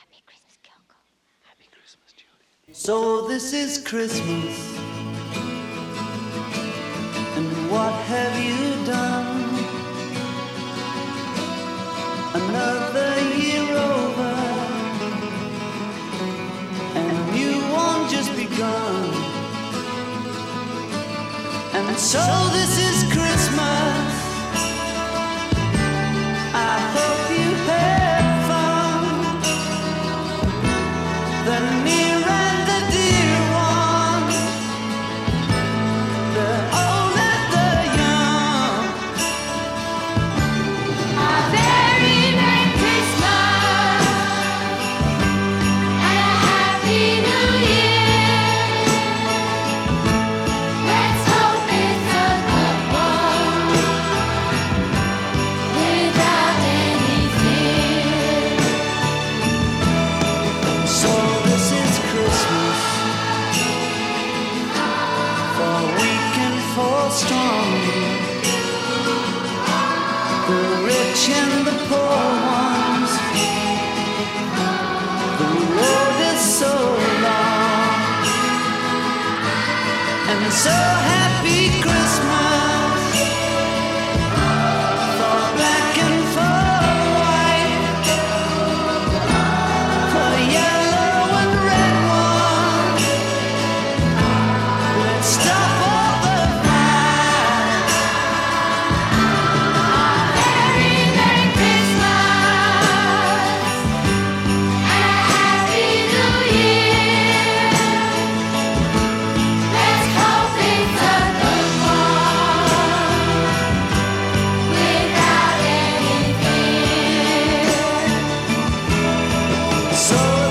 So this is Christmas, and what have you done? Another year over, and a new one just begun. And so this is Christmas. I hope you had fun. The near and the dear ones, the old and the young. A very Merry Christmas and a Happy New Year. Let's hope it's a good one without any fear. So this is Christmas, for weak and for strong, the rich and the poor ones. The road is so long, and so happy Christmas for black and for white, for yellow and red ones. Let's stop all the fight. Very Merry Christmas and a Happy New Year. Let's hope it's a good one without any fear. So